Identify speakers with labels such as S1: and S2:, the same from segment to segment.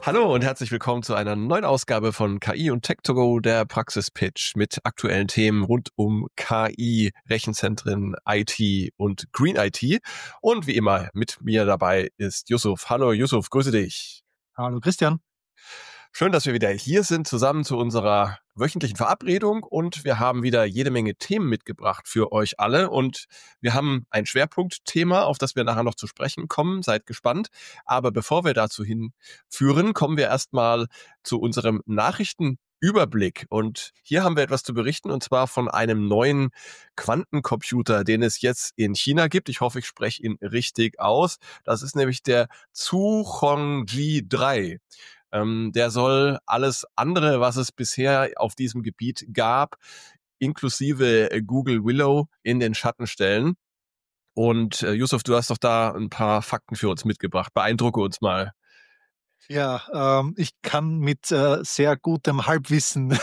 S1: Hallo und herzlich willkommen zu einer neuen Ausgabe von KI und Tech2Go, der Praxis-Pitch mit aktuellen Themen rund um KI, Rechenzentren, IT und Green IT. Und wie immer mit mir dabei ist Yusuf. Hallo Yusuf, grüße dich.
S2: Hallo Christian.
S1: Schön, dass wir wieder hier sind, zusammen zu unserer wöchentlichen Verabredung, und wir haben wieder jede Menge Themen mitgebracht für euch alle, und wir haben ein Schwerpunktthema, auf das wir nachher noch zu sprechen kommen. Seid gespannt. Aber bevor wir dazu hinführen, kommen wir erstmal zu unserem Nachrichtenüberblick. Und hier haben wir etwas zu berichten, und zwar von einem neuen Quantencomputer, den es jetzt in China gibt. Ich hoffe, ich spreche ihn richtig aus. Das ist nämlich der Zhongji 3. Der soll alles andere, was es bisher auf diesem Gebiet gab, inklusive Google Willow, in den Schatten stellen. Und Yusuf, du hast doch da ein paar Fakten für uns mitgebracht. Beeindrucke uns mal.
S2: Ja, ich kann mit sehr gutem Halbwissen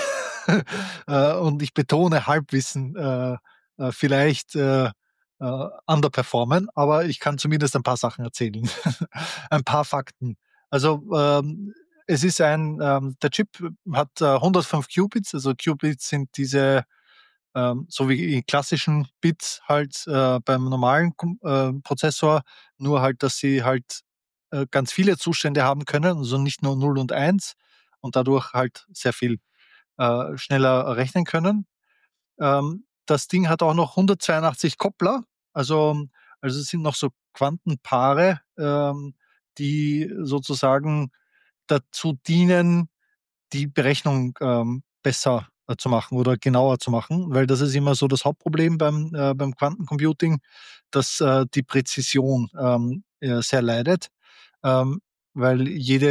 S2: und ich betone Halbwissen vielleicht underperformen, aber ich kann zumindest ein paar Sachen erzählen. Ein paar Fakten. Also es ist der Chip hat 105 Qubits, also Qubits sind diese, so wie die klassischen Bits halt beim normalen Prozessor, nur halt, dass sie halt ganz viele Zustände haben können, also nicht nur 0 und 1 und dadurch halt sehr viel schneller rechnen können. Das Ding hat auch noch 182 Koppler, also es sind noch so Quantenpaare, die sozusagen dazu dienen, die Berechnung besser zu machen oder genauer zu machen, weil das ist immer so das Hauptproblem beim Quantencomputing, dass die Präzision sehr leidet, ähm, weil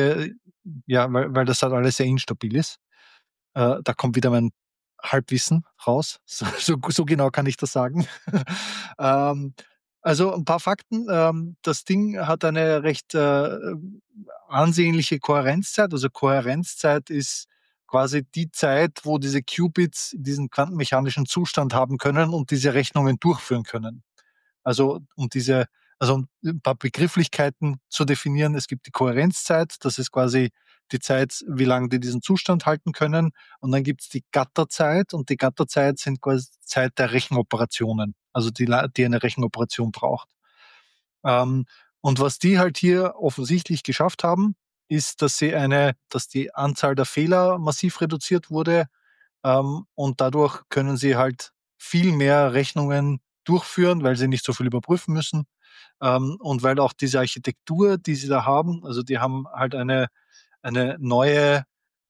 S2: weil das halt alles sehr instabil ist. Da kommt wieder mein Halbwissen raus. So genau kann ich das sagen. ähm, also ein paar Fakten. Das Ding hat eine recht ansehnliche Kohärenzzeit. Also Kohärenzzeit ist quasi die Zeit, wo diese Qubits diesen quantenmechanischen Zustand haben können und diese Rechnungen durchführen können. Also um ein paar Begrifflichkeiten zu definieren. Es gibt die Kohärenzzeit, das ist quasi die Zeit, wie lange die diesen Zustand halten können. Und dann gibt es die Gatterzeit, und die Gatterzeit sind quasi die Zeit der Rechenoperationen, also die eine Rechenoperation braucht. Ähm, und was die halt hier offensichtlich geschafft haben, ist, dass die Anzahl der Fehler massiv reduziert wurde, und dadurch können sie halt viel mehr Rechnungen durchführen, weil sie nicht so viel überprüfen müssen. Und weil auch diese Architektur, die sie da haben, also die haben halt eine neue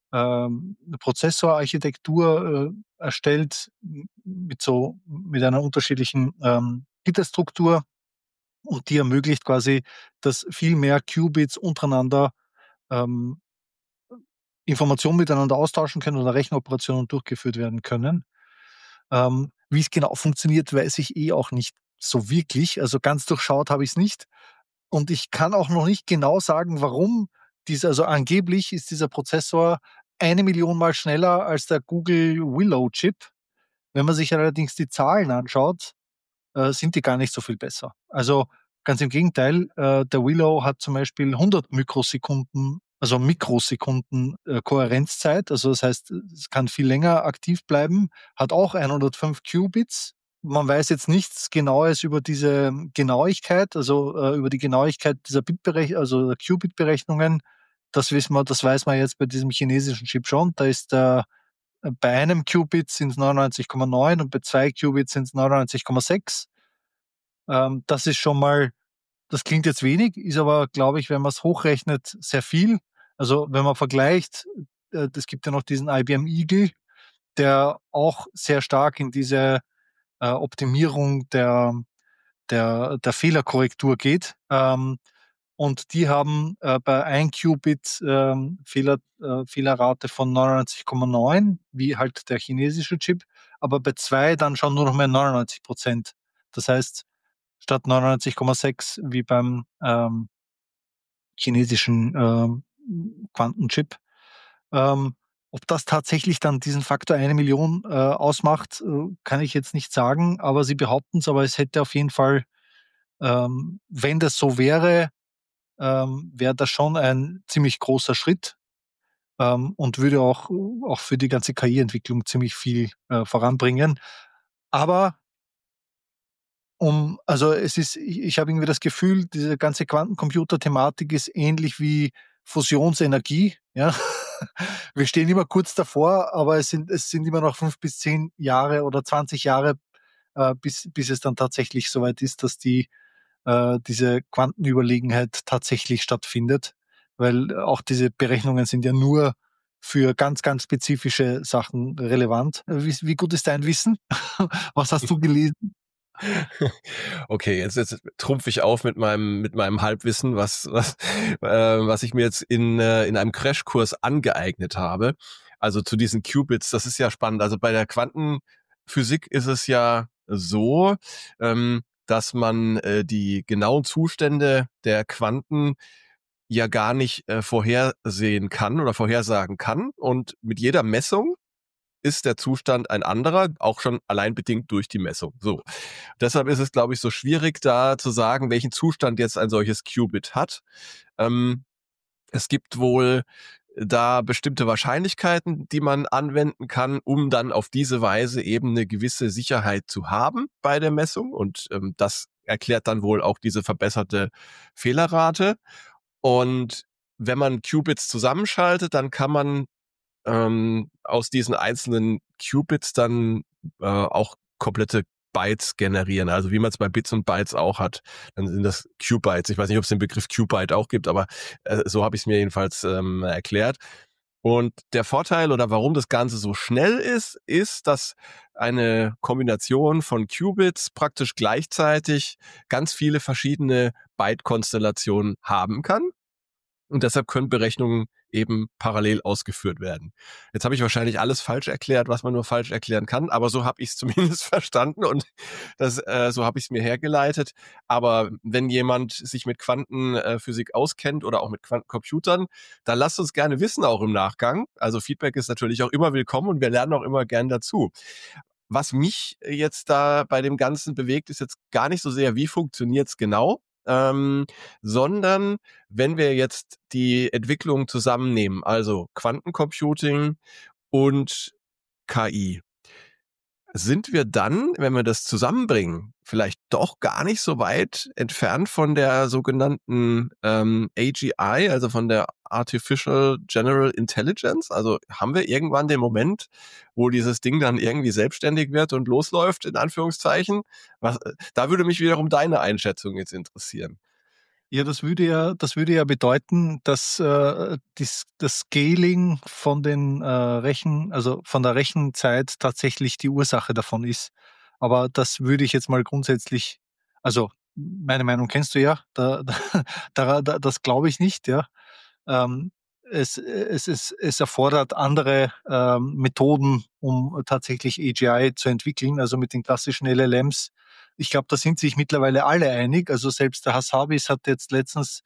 S2: Prozessorarchitektur erstellt mit einer unterschiedlichen Gitterstruktur, und die ermöglicht quasi, dass viel mehr Qubits untereinander ähm, Informationen miteinander austauschen können oder Rechenoperationen durchgeführt werden können. Wie es genau funktioniert, weiß ich auch nicht so wirklich. Also ganz durchschaut habe ich es nicht. Und ich kann auch noch nicht genau sagen, warum also angeblich ist dieser Prozessor 1 Million Mal schneller als der Google Willow Chip. Wenn man sich allerdings die Zahlen anschaut, sind die gar nicht so viel besser. Also ganz im Gegenteil, der Willow hat zum Beispiel 100 Mikrosekunden Kohärenzzeit, also das heißt, es kann viel länger aktiv bleiben, hat auch 105 Qubits. Man weiß jetzt nichts Genaues über diese Genauigkeit, also über die Genauigkeit dieser also der Qubit-Berechnungen. Das weiß man jetzt bei diesem chinesischen Chip schon. Da ist bei einem Qubit sind es 99,9 und bei 2 Qubits sind es 99,6. Das ist schon mal, das klingt jetzt wenig, ist aber, glaube ich, wenn man es hochrechnet, sehr viel. Also wenn man vergleicht, es gibt ja noch diesen IBM Eagle, der auch sehr stark in diese Optimierung der Fehlerkorrektur geht. Und die haben bei 1 Qubit Fehlerrate von 99,9, wie halt der chinesische Chip, aber bei 2 dann schon nur noch mehr 99%. Das heißt, statt 99,6 wie beim chinesischen Quantenchip. Ähm, Ob das tatsächlich dann diesen Faktor 1 Million ausmacht, kann ich jetzt nicht sagen, aber sie behaupten es, aber es hätte auf jeden Fall, wenn das so wäre, wäre das schon ein ziemlich großer Schritt, und würde auch für die ganze KI-Entwicklung ziemlich viel voranbringen. Aber also ich habe irgendwie das Gefühl, diese ganze Quantencomputer-Thematik ist ähnlich wie Fusionsenergie. Ja? Wir stehen immer kurz davor, aber es sind immer noch 5 bis 10 Jahre oder 20 Jahre, bis es dann tatsächlich soweit ist, dass diese Quantenüberlegenheit tatsächlich stattfindet, weil auch diese Berechnungen sind ja nur für ganz, ganz spezifische Sachen relevant. Wie gut ist dein Wissen? Was hast du gelesen?
S1: Okay, jetzt trumpfe ich auf mit meinem Halbwissen, was ich mir jetzt in einem Crashkurs angeeignet habe. Also zu diesen Qubits, das ist ja spannend. Also bei der Quantenphysik ist es ja so, dass man die genauen Zustände der Quanten ja gar nicht vorhersehen kann oder vorhersagen kann. Und mit jeder Messung ist der Zustand ein anderer, auch schon allein bedingt durch die Messung. So. Deshalb ist es, glaube ich, so schwierig, da zu sagen, welchen Zustand jetzt ein solches Qubit hat. Es gibt wohl da bestimmte Wahrscheinlichkeiten, die man anwenden kann, um dann auf diese Weise eben eine gewisse Sicherheit zu haben bei der Messung. Und das erklärt dann wohl auch diese verbesserte Fehlerrate. Und wenn man Qubits zusammenschaltet, dann kann man aus diesen einzelnen Qubits dann auch komplette Bytes generieren. Also wie man es bei Bits und Bytes auch hat. Dann sind das Qubits. Ich weiß nicht, ob es den Begriff Qubit auch gibt, aber so habe ich es mir jedenfalls erklärt. Und der Vorteil oder warum das Ganze so schnell ist, dass eine Kombination von Qubits praktisch gleichzeitig ganz viele verschiedene Byte-Konstellationen haben kann. Und deshalb können Berechnungen eben parallel ausgeführt werden. Jetzt habe ich wahrscheinlich alles falsch erklärt, was man nur falsch erklären kann, aber so habe ich es zumindest verstanden und so habe ich es mir hergeleitet. Aber wenn jemand sich mit Quantenphysik auskennt oder auch mit Quantencomputern, dann lasst uns gerne wissen, auch im Nachgang. Also Feedback ist natürlich auch immer willkommen und wir lernen auch immer gern dazu. Was mich jetzt da bei dem Ganzen bewegt, ist jetzt gar nicht so sehr, wie funktioniert's genau, sondern wenn wir jetzt die Entwicklung zusammennehmen, also Quantencomputing und KI, sind wir dann, wenn wir das zusammenbringen, vielleicht doch gar nicht so weit entfernt von der sogenannten AGI, also von der Artificial General Intelligence? Also haben wir irgendwann den Moment, wo dieses Ding dann irgendwie selbstständig wird und losläuft, in Anführungszeichen? Da würde mich wiederum deine Einschätzung jetzt interessieren.
S2: Ja, das würde ja bedeuten, dass das Scaling von den also von der Rechenzeit tatsächlich die Ursache davon ist. Aber das würde ich jetzt mal grundsätzlich, also meine Meinung kennst du ja, das glaube ich nicht, ja. Ähm, es erfordert andere Methoden, um tatsächlich AGI zu entwickeln, also mit den klassischen LLMs. Ich glaube, da sind sich mittlerweile alle einig. Also selbst der Hassabis hat jetzt letztens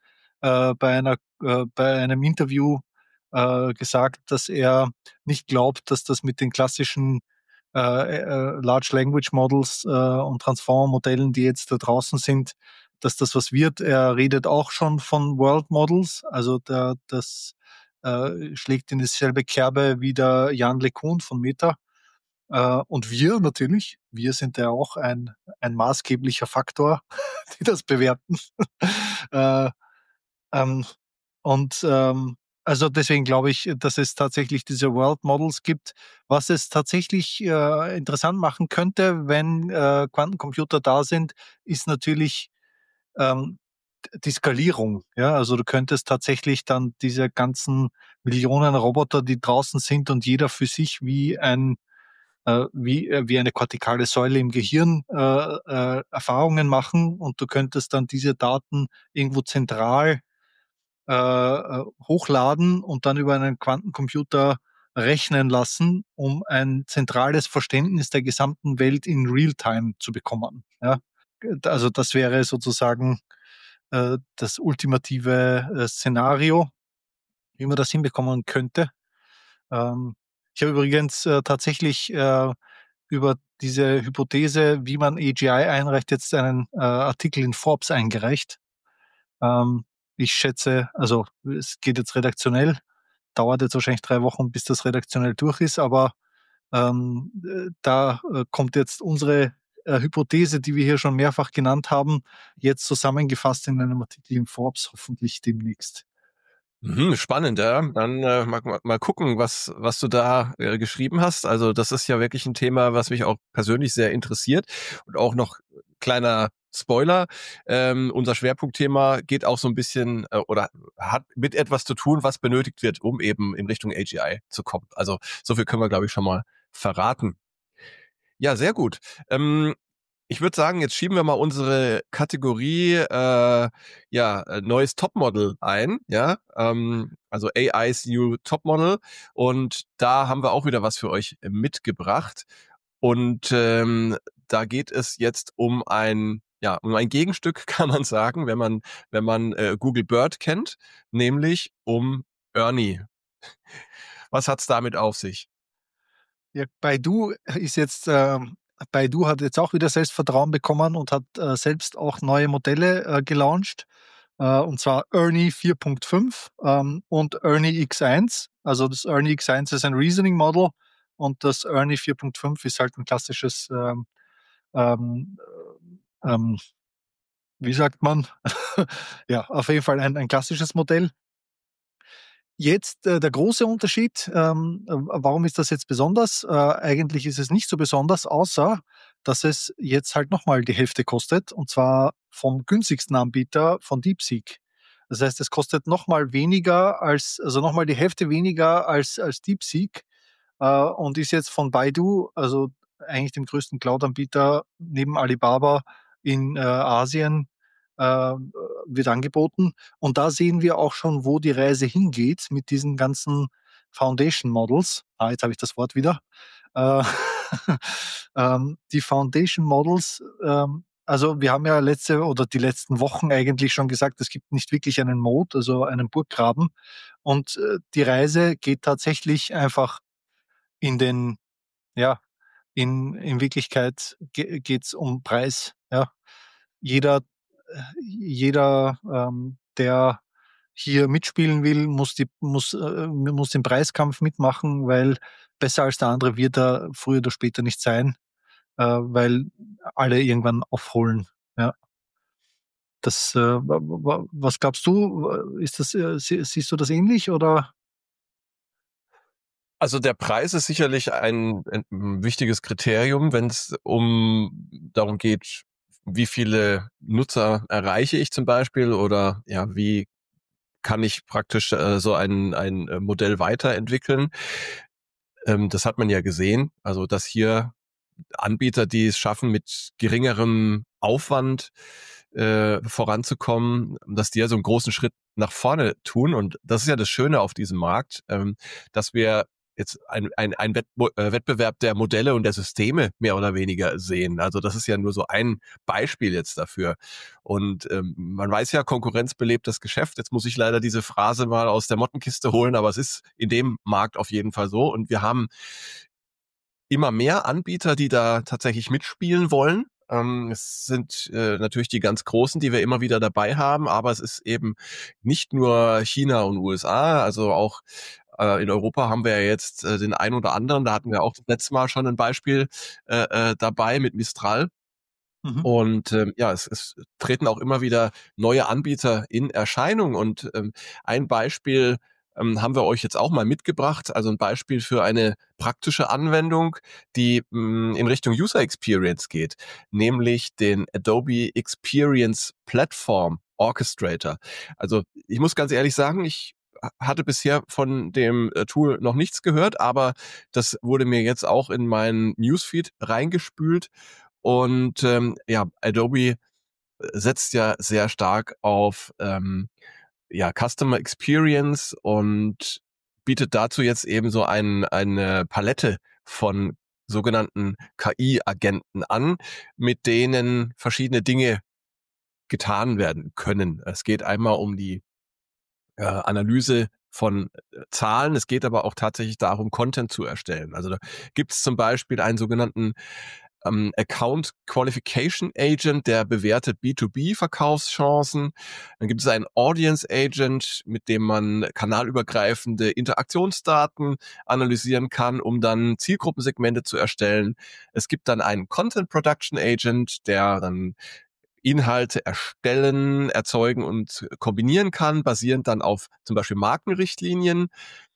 S2: bei einem Interview gesagt, dass er nicht glaubt, dass das mit den klassischen Large Language Models und Transformer-Modellen, die jetzt da draußen sind, dass das was wird. Er redet auch schon von World Models, also das schlägt in dieselbe Kerbe wie der Jan LeCun von Meta. Und wir natürlich, wir sind ja auch ein maßgeblicher Faktor, die das bewerten. äh, ähm, und also deswegen glaube ich, dass es tatsächlich diese World Models gibt. Was es tatsächlich interessant machen könnte, wenn Quantencomputer da sind, ist natürlich ähm, die Skalierung. Ja, also du könntest tatsächlich dann diese ganzen Millionen Roboter, die draußen sind und jeder für sich wie eine kortikale Säule im Gehirn Erfahrungen machen, und du könntest dann diese Daten irgendwo zentral hochladen und dann über einen Quantencomputer rechnen lassen, um ein zentrales Verständnis der gesamten Welt in Realtime zu bekommen. Ja? Also das wäre sozusagen das ultimative Szenario, wie man das hinbekommen könnte. Ähm, Ich habe übrigens tatsächlich über diese Hypothese, wie man AGI einreicht, jetzt einen Artikel in Forbes eingereicht. Ich schätze, also es geht jetzt redaktionell, dauert jetzt wahrscheinlich 3 Wochen, bis das redaktionell durch ist, aber da kommt jetzt unsere Hypothese, die wir hier schon mehrfach genannt haben, jetzt zusammengefasst in einem Artikel im Forbes, hoffentlich demnächst.
S1: Spannend, ja. Dann mal gucken, was du da geschrieben hast. Also das ist ja wirklich ein Thema, was mich auch persönlich sehr interessiert. Und auch noch kleiner Spoiler, unser Schwerpunktthema geht auch so ein bisschen oder hat mit etwas zu tun, was benötigt wird, um eben in Richtung AGI zu kommen. Also so viel können wir, glaube ich, schon mal verraten. Ja, sehr gut. Ich würde sagen, jetzt schieben wir mal unsere Kategorie neues Topmodel ein, ja, also AI's New Topmodel, und da haben wir auch wieder was für euch mitgebracht, und da geht es jetzt um ein Gegenstück, kann man sagen, wenn man Google Bird kennt, nämlich um Ernie. Was hat's damit auf sich?
S2: Ja, Baidu hat jetzt auch wieder Selbstvertrauen bekommen und hat selbst auch neue Modelle gelauncht. Und zwar Ernie 4.5 und Ernie X1. Also das Ernie X1 ist ein Reasoning Model und das Ernie 4.5 ist halt ein klassisches, ähm, ähm, wie sagt man? Ja, auf jeden Fall ein klassisches Modell. Jetzt der große Unterschied, warum ist das jetzt besonders? Eigentlich ist es nicht so besonders, außer dass es jetzt halt nochmal die Hälfte kostet, und zwar vom günstigsten Anbieter von DeepSeek. Das heißt, es kostet nochmal weniger also nochmal die Hälfte weniger als DeepSeek und ist jetzt von Baidu, also eigentlich dem größten Cloud-Anbieter neben Alibaba in Asien, wird angeboten. Und da sehen wir auch schon, wo die Reise hingeht mit diesen ganzen Foundation Models. Jetzt habe ich das Wort wieder. Äh, die Foundation Models, also wir haben ja die letzten Wochen eigentlich schon gesagt, es gibt nicht wirklich einen Moat, also einen Burggraben. Und die Reise geht tatsächlich einfach in den, ja, in Wirklichkeit geht es um Preis. Ja. Jeder, der hier mitspielen will, muss den Preiskampf mitmachen, weil besser als der andere wird er früher oder später nicht sein, weil alle irgendwann aufholen. Ja. Was glaubst du? Siehst du das ähnlich oder?
S1: Also der Preis ist sicherlich ein wichtiges Kriterium, wenn es darum geht, wie viele Nutzer erreiche ich zum Beispiel, oder ja, wie kann ich praktisch so ein Modell weiterentwickeln. Das hat man ja gesehen, also dass hier Anbieter, die es schaffen, mit geringerem Aufwand voranzukommen, dass die ja so einen großen Schritt nach vorne tun. Und das ist ja das Schöne auf diesem Markt, dass wir jetzt ein Wettbewerb der Modelle und der Systeme mehr oder weniger sehen. Also das ist ja nur so ein Beispiel jetzt dafür. Und man weiß ja, Konkurrenz belebt das Geschäft. Jetzt muss ich leider diese Phrase mal aus der Mottenkiste holen, aber es ist in dem Markt auf jeden Fall so. Und wir haben immer mehr Anbieter, die da tatsächlich mitspielen wollen. Es sind natürlich die ganz Großen, die wir immer wieder dabei haben, aber es ist eben nicht nur China und USA, also auch in Europa haben wir ja jetzt den einen oder anderen, da hatten wir auch das letzte Mal schon ein Beispiel dabei mit Mistral.
S2: Mhm.
S1: Und ja, es treten auch immer wieder neue Anbieter in Erscheinung. Und ein Beispiel haben wir euch jetzt auch mal mitgebracht. Also ein Beispiel für eine praktische Anwendung, die in Richtung User Experience geht, nämlich den Adobe Experience Platform Orchestrator. Also ich muss ganz ehrlich sagen, ich hatte bisher von dem Tool noch nichts gehört, aber das wurde mir jetzt auch in meinen Newsfeed reingespült. Und ja, Adobe setzt ja sehr stark auf Customer Experience und bietet dazu jetzt eben so eine Palette von sogenannten KI-Agenten an, mit denen verschiedene Dinge getan werden können. Es geht einmal um die Analyse von Zahlen. Es geht aber auch tatsächlich darum, Content zu erstellen. Also da gibt es zum Beispiel einen sogenannten Account Qualification Agent, der bewertet B2B-Verkaufschancen. Dann gibt es einen Audience Agent, mit dem man kanalübergreifende Interaktionsdaten analysieren kann, um dann Zielgruppensegmente zu erstellen. Es gibt dann einen Content Production Agent, der dann Inhalte erstellen, erzeugen und kombinieren kann, basierend dann auf zum Beispiel Markenrichtlinien.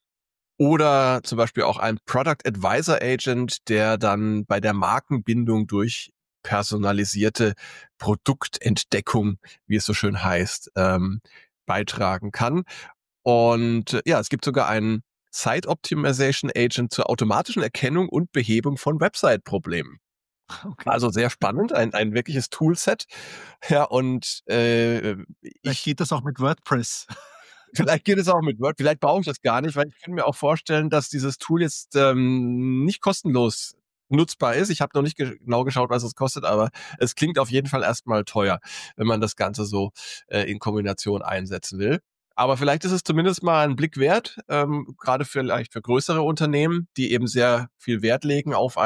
S1: Oder zum Beispiel auch ein Product Advisor Agent, der dann bei der Markenbindung durch personalisierte Produktentdeckung, wie es so schön heißt, beitragen kann. Und ja, es gibt sogar einen Site Optimization Agent zur automatischen Erkennung und Behebung von Website-Problemen.
S2: Okay.
S1: Also sehr spannend, ein wirkliches Toolset. Ja, und
S2: Vielleicht geht das auch mit WordPress.
S1: vielleicht geht es auch mit Word, vielleicht brauche ich das gar nicht, weil ich kann mir auch vorstellen, dass dieses Tool jetzt nicht kostenlos nutzbar ist. Ich habe noch nicht genau geschaut, was es kostet, aber es klingt auf jeden Fall erstmal teuer, wenn man das Ganze so in Kombination einsetzen will. Aber vielleicht ist es zumindest mal einen Blick wert, gerade vielleicht für größere Unternehmen, die eben sehr viel Wert legen auf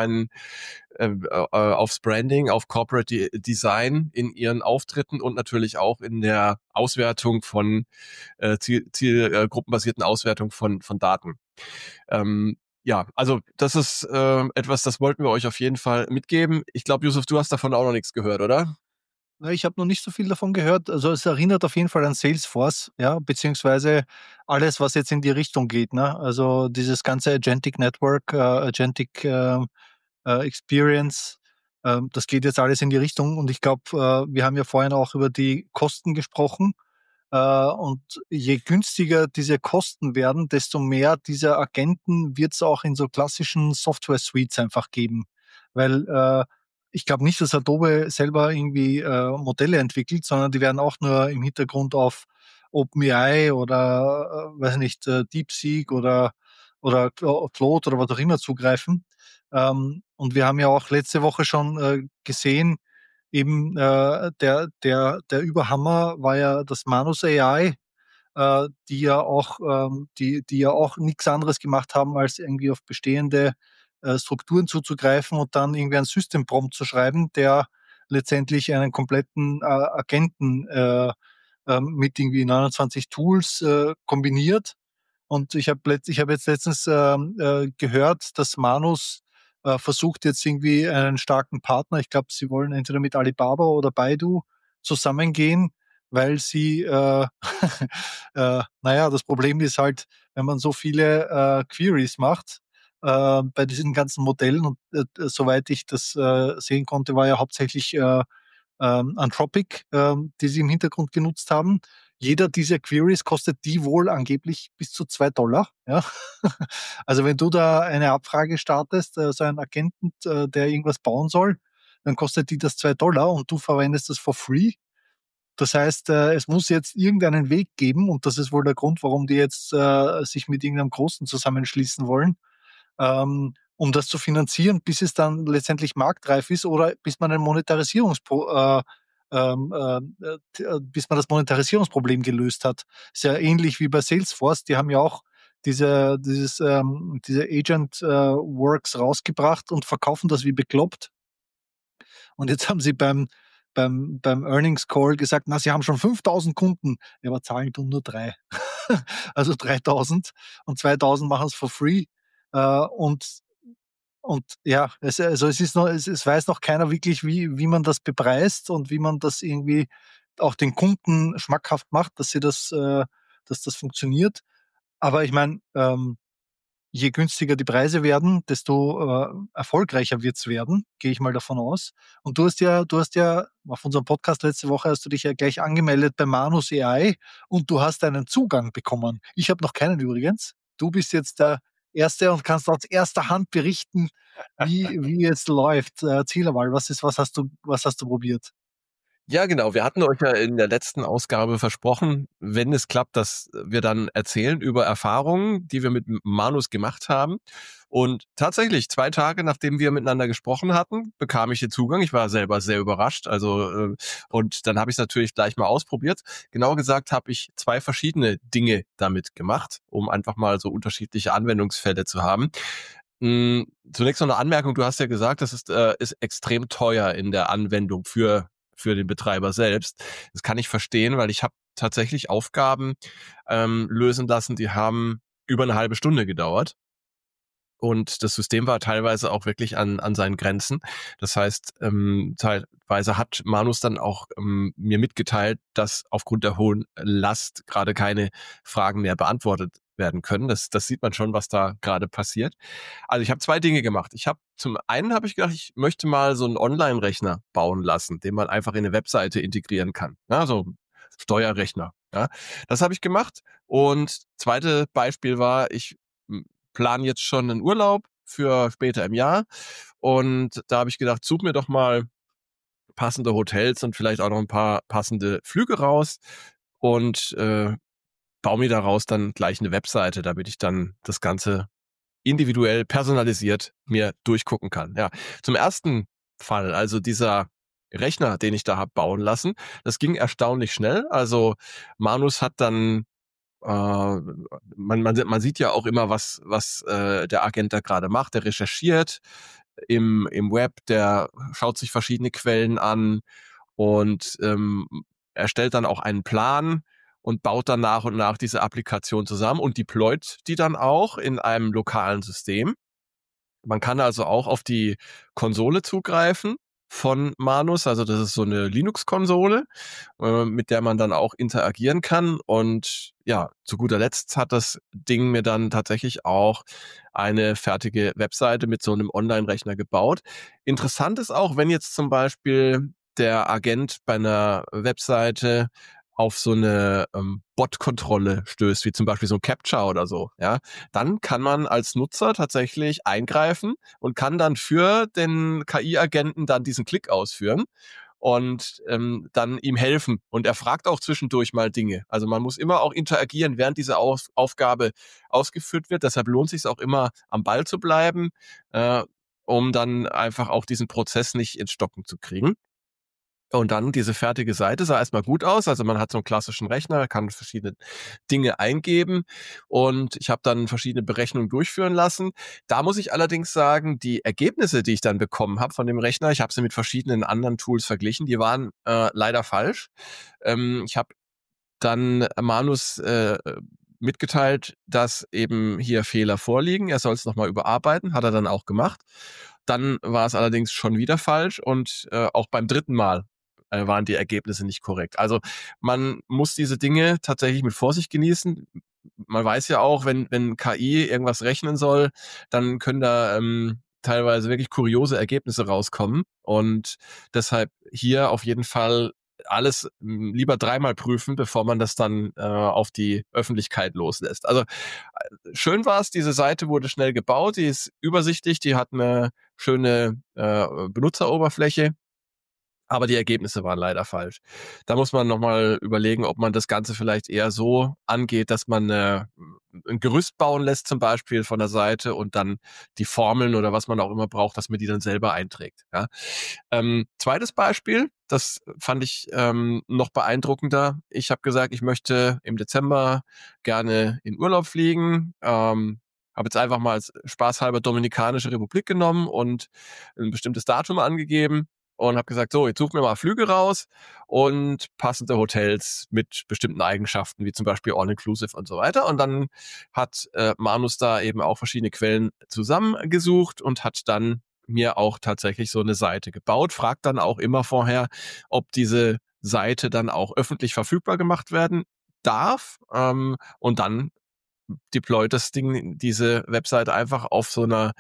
S1: aufs Branding, auf Corporate Design in ihren Auftritten und natürlich auch in der Auswertung von Zielgruppenbasierten Auswertung von Daten. Ja, also das ist etwas, das wollten wir euch auf jeden Fall mitgeben. Ich glaube, Yusuf, du hast davon auch noch nichts gehört, oder?
S2: Ich habe noch nicht so viel davon gehört. Also es erinnert auf jeden Fall an Salesforce, ja, beziehungsweise alles, was jetzt in die Richtung geht. Ne? Also dieses ganze Agentic Network, Agentic Experience, das geht jetzt alles in die Richtung. Und ich glaube, wir haben ja vorhin auch über die Kosten gesprochen. Und je günstiger diese Kosten werden, desto mehr dieser Agenten wird es auch in so klassischen Software-Suites einfach geben. Weil ich glaube nicht, dass Adobe selber irgendwie Modelle entwickelt, sondern die werden auch nur im Hintergrund auf OpenAI oder weiß nicht, DeepSeek oder Claude oder was auch immer zugreifen. Und wir haben ja auch letzte Woche schon gesehen, eben der Überhammer war ja das Manus AI, die ja auch nichts anderes gemacht haben, als irgendwie auf bestehende Strukturen zuzugreifen und dann irgendwie einen Systemprompt zu schreiben, der letztendlich einen kompletten Agenten mit irgendwie 29 Tools kombiniert. Und ich hab jetzt letztens gehört, dass Manus versucht jetzt irgendwie einen starken Partner. Ich glaube, sie wollen entweder mit Alibaba oder Baidu zusammengehen, weil sie, naja, das Problem ist halt, wenn man so viele Queries macht bei diesen ganzen Modellen und soweit ich das sehen konnte, war ja hauptsächlich Anthropic, die sie im Hintergrund genutzt haben. Jeder dieser Queries kostet die wohl angeblich bis zu $2. Ja? Also wenn du da eine Abfrage startest, so einen Agenten, der irgendwas bauen soll, dann kostet die das $2 und du verwendest das for free. Das heißt, es muss jetzt irgendeinen Weg geben und das ist wohl der Grund, warum die jetzt sich mit irgendeinem Großen zusammenschließen wollen, um das zu finanzieren, bis es dann letztendlich marktreif ist oder bis man bis man das Monetarisierungsproblem gelöst hat. Ist ja ähnlich wie bei Salesforce, die haben ja auch diese Agent Works rausgebracht und verkaufen das wie bekloppt. Und jetzt haben sie beim Earnings Call gesagt, na, sie haben schon 5.000 Kunden, ja, aber zahlen tun nur 3. Also 3.000 und 2.000 machen es for free. Und ja, also es weiß noch keiner wirklich, wie man das bepreist und wie man das irgendwie auch den Kunden schmackhaft macht, dass das funktioniert. Aber ich meine, je günstiger die Preise werden, desto erfolgreicher wird's werden, gehe ich mal davon aus. Und du hast ja auf unserem Podcast letzte Woche hast du dich ja gleich angemeldet bei Manus AI und du hast einen Zugang bekommen. Ich habe noch keinen übrigens. Du bist jetzt der Erste und kannst aus erster Hand berichten, wie es läuft. Erzähl mal, was hast du probiert?
S1: Ja, genau. Wir hatten euch ja in der letzten Ausgabe versprochen, wenn es klappt, dass wir dann erzählen über Erfahrungen, die wir mit Manus gemacht haben. Und tatsächlich, 2 Tage, nachdem wir miteinander gesprochen hatten, bekam ich den Zugang. Ich war selber sehr überrascht. Und dann habe ich es natürlich gleich mal ausprobiert. Genauer gesagt habe ich 2 verschiedene Dinge damit gemacht, um einfach mal so unterschiedliche Anwendungsfälle zu haben. Zunächst noch eine Anmerkung. Du hast ja gesagt, das ist extrem teuer in der Anwendung für den Betreiber selbst. Das kann ich verstehen, weil ich habe tatsächlich Aufgaben lösen lassen, die haben über eine halbe Stunde gedauert. Und das System war teilweise auch wirklich an seinen Grenzen. Das heißt, teilweise hat Manus dann auch mir mitgeteilt, dass aufgrund der hohen Last gerade keine Fragen mehr beantwortet werden können. Das sieht man schon, was da gerade passiert. Also ich habe zwei Dinge gemacht. Zum einen habe ich gedacht, ich möchte mal so einen Online-Rechner bauen lassen, den man einfach in eine Webseite integrieren kann. Ja, so Steuerrechner. Ja, das habe ich gemacht. Und zweite Beispiel war, ich plan jetzt schon einen Urlaub für später im Jahr. Und da habe ich gedacht, such mir doch mal passende Hotels und vielleicht auch noch ein paar passende Flüge raus und baue mir daraus dann gleich eine Webseite, damit ich dann das Ganze individuell personalisiert mir durchgucken kann. Ja, zum ersten Fall, also dieser Rechner, den ich da habe bauen lassen, das ging erstaunlich schnell. Also Manus hat dann man sieht ja auch immer, was der Agent da gerade macht. Der recherchiert im Web, der schaut sich verschiedene Quellen an und erstellt dann auch einen Plan und baut dann nach und nach diese Applikation zusammen und deployt die dann auch in einem lokalen System. Man kann also auch auf die Konsole zugreifen von Manus, also das ist so eine Linux-Konsole, mit der man dann auch interagieren kann. Und ja, zu guter Letzt hat das Ding mir dann tatsächlich auch eine fertige Webseite mit so einem Online-Rechner gebaut. Interessant ist auch, wenn jetzt zum Beispiel der Agent bei einer Webseite auf so eine Bot-Kontrolle stößt, wie zum Beispiel so ein CAPTCHA oder so, ja, dann kann man als Nutzer tatsächlich eingreifen und kann dann für den KI-Agenten dann diesen Klick ausführen und dann ihm helfen. Und er fragt auch zwischendurch mal Dinge. Also man muss immer auch interagieren, während diese Aufgabe ausgeführt wird. Deshalb lohnt es sich auch immer, am Ball zu bleiben, um dann einfach auch diesen Prozess nicht ins Stocken zu kriegen. Und dann diese fertige Seite sah erstmal gut aus. Also man hat so einen klassischen Rechner, kann verschiedene Dinge eingeben und ich habe dann verschiedene Berechnungen durchführen lassen. Da muss ich allerdings sagen, die Ergebnisse, die ich dann bekommen habe von dem Rechner, ich habe sie mit verschiedenen anderen Tools verglichen, die waren leider falsch. Ich habe dann Manus mitgeteilt, dass eben hier Fehler vorliegen. Er soll es nochmal überarbeiten, hat er dann auch gemacht. Dann war es allerdings schon wieder falsch und auch beim dritten Mal waren die Ergebnisse nicht korrekt. Also man muss diese Dinge tatsächlich mit Vorsicht genießen. Man weiß ja auch, wenn KI irgendwas rechnen soll, dann können da teilweise wirklich kuriose Ergebnisse rauskommen. Und deshalb hier auf jeden Fall alles lieber dreimal prüfen, bevor man das dann auf die Öffentlichkeit loslässt. Also schön war es, diese Seite wurde schnell gebaut, die ist übersichtlich, die hat eine schöne Benutzeroberfläche. Aber die Ergebnisse waren leider falsch. Da muss man nochmal überlegen, ob man das Ganze vielleicht eher so angeht, dass man ein Gerüst bauen lässt zum Beispiel von der Seite und dann die Formeln oder was man auch immer braucht, dass man die dann selber einträgt. Ja. Zweites Beispiel, das fand ich noch beeindruckender. Ich habe gesagt, ich möchte im Dezember gerne in Urlaub fliegen. Habe jetzt einfach mal als spaßhalber Dominikanische Republik genommen und ein bestimmtes Datum angegeben und habe gesagt, so, jetzt such mir mal Flüge raus und passende Hotels mit bestimmten Eigenschaften, wie zum Beispiel All-Inclusive und so weiter. Und dann hat Manus da eben auch verschiedene Quellen zusammengesucht und hat dann mir auch tatsächlich so eine Seite gebaut, fragt dann auch immer vorher, ob diese Seite dann auch öffentlich verfügbar gemacht werden darf. Und dann deployt das Ding, diese Webseite einfach auf so einer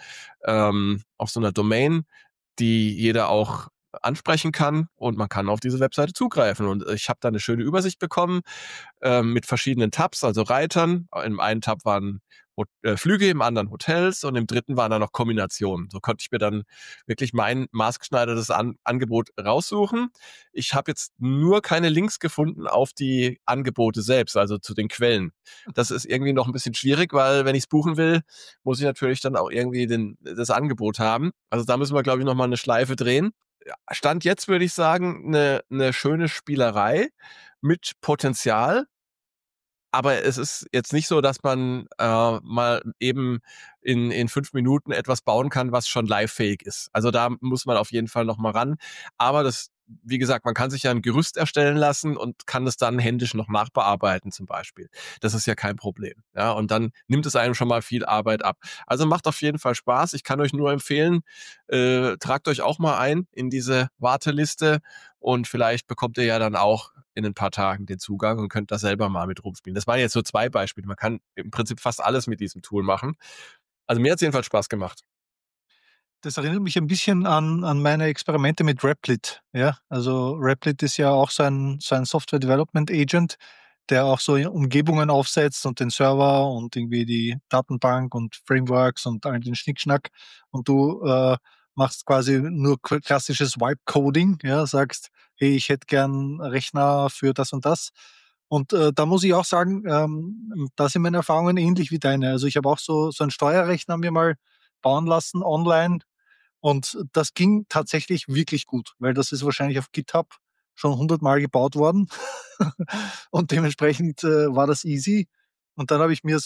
S1: Domain, die jeder auch ansprechen kann und man kann auf diese Webseite zugreifen. Und ich habe da eine schöne Übersicht bekommen mit verschiedenen Tabs, also Reitern. Im einen Tab waren Flüge, im anderen Hotels und im dritten waren dann noch Kombinationen. So konnte ich mir dann wirklich mein maßgeschneidertes Angebot raussuchen. Ich habe jetzt nur keine Links gefunden auf die Angebote selbst, also zu den Quellen. Das ist irgendwie noch ein bisschen schwierig, weil wenn ich es buchen will, muss ich natürlich dann auch irgendwie das Angebot haben. Also da müssen wir, glaube ich, nochmal eine Schleife drehen. Stand jetzt, würde ich sagen, eine schöne Spielerei mit Potenzial. Aber es ist jetzt nicht so, dass man mal eben in 5 Minuten etwas bauen kann, was schon live-fähig ist. Also da muss man auf jeden Fall noch mal ran. Aber das, wie gesagt, man kann sich ja ein Gerüst erstellen lassen und kann es dann händisch noch nachbearbeiten zum Beispiel. Das ist ja kein Problem. Ja, und dann nimmt es einem schon mal viel Arbeit ab. Also macht auf jeden Fall Spaß. Ich kann euch nur empfehlen, tragt euch auch mal ein in diese Warteliste und vielleicht bekommt ihr ja dann auch in ein paar Tagen den Zugang und könnt da selber mal mit rumspielen. Das waren jetzt so 2 Beispiele. Man kann im Prinzip fast alles mit diesem Tool machen. Also mir hat es jedenfalls Spaß gemacht.
S2: Das erinnert mich ein bisschen an meine Experimente mit Replit. Ja, also Replit ist ja auch so ein Software Development Agent, der auch so Umgebungen aufsetzt und den Server und irgendwie die Datenbank und Frameworks und all den Schnickschnack. Und du machst quasi nur klassisches Vibe-Coding, ja, sagst, hey, ich hätte gern einen Rechner für das und das. Und da muss ich auch sagen, da sind meine Erfahrungen ähnlich wie deine. Also ich habe auch so einen Steuerrechner mir mal bauen lassen online, und das ging tatsächlich wirklich gut, weil das ist wahrscheinlich auf GitHub schon 100-mal gebaut worden. Und dementsprechend war das easy. Und dann habe ich mir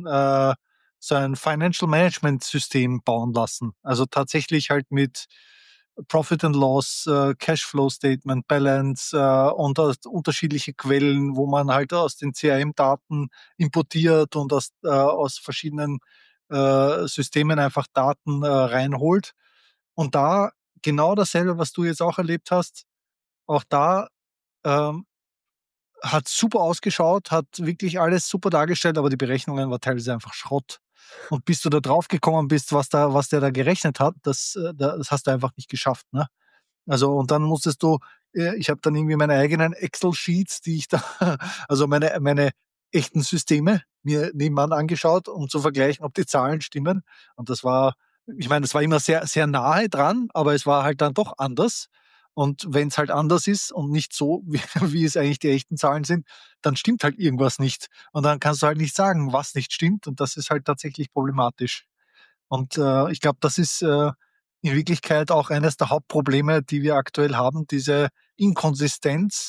S2: so ein Financial Management System bauen lassen. Also tatsächlich halt mit Profit and Loss, Cashflow Statement, Balance und aus unterschiedliche Quellen, wo man halt aus den CRM-Daten importiert und aus verschiedenen Systemen einfach Daten reinholt. Und da genau dasselbe, was du jetzt auch erlebt hast, auch da ähm, hat super ausgeschaut, hat wirklich alles super dargestellt, aber die Berechnungen war teilweise einfach Schrott. Und bis du da drauf gekommen bist, was der da gerechnet hat, das hast du einfach nicht geschafft, ne? Also, und dann musstest du ich habe dann irgendwie meine eigenen Excel-Sheets, die ich da also meine echten Systeme mir nebenan angeschaut, um zu vergleichen, ob die Zahlen stimmen. Und das war ich meine, das war immer sehr, sehr nahe dran, aber es war halt dann doch anders. Und wenn es halt anders ist und nicht so, wie es eigentlich die echten Zahlen sind, dann stimmt halt irgendwas nicht. Und dann kannst du halt nicht sagen, was nicht stimmt. Und das ist halt tatsächlich problematisch. Und ich glaube, das ist in Wirklichkeit auch eines der Hauptprobleme, die wir aktuell haben, diese Inkonsistenz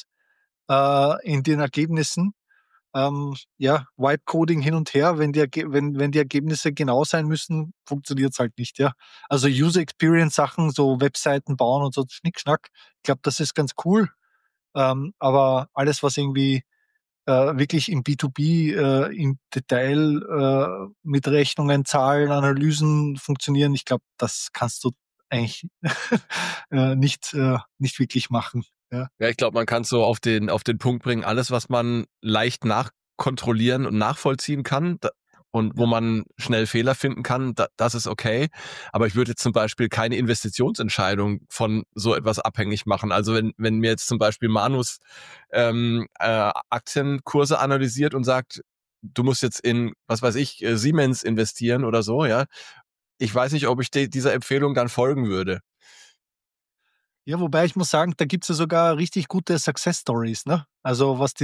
S2: in den Ergebnissen. Ja, Vibe-Coding hin und her, wenn die Ergebnisse genau sein müssen, funktioniert es halt nicht, ja. Also User Experience Sachen, so Webseiten bauen und so Schnickschnack, ich glaube, das ist ganz cool. Aber alles, was irgendwie wirklich im B2B im Detail mit Rechnungen, Zahlen, Analysen funktionieren, ich glaube, das kannst du eigentlich nicht wirklich machen. Ja,
S1: Ja, ich glaube, man kann es so auf den Punkt bringen, alles, was man leicht nachkontrollieren und nachvollziehen kann und wo
S2: ja.
S1: man schnell Fehler finden kann, das ist okay. Aber ich würde jetzt zum Beispiel keine Investitionsentscheidung von so etwas abhängig machen. Also wenn mir jetzt zum Beispiel Manus Aktienkurse analysiert und sagt, du musst jetzt in, was weiß ich, Siemens investieren oder so, ja. Ich weiß nicht, ob ich dieser Empfehlung dann folgen würde.
S2: Ja, wobei ich muss sagen, da gibt's ja sogar richtig gute Success Stories, ne? Also was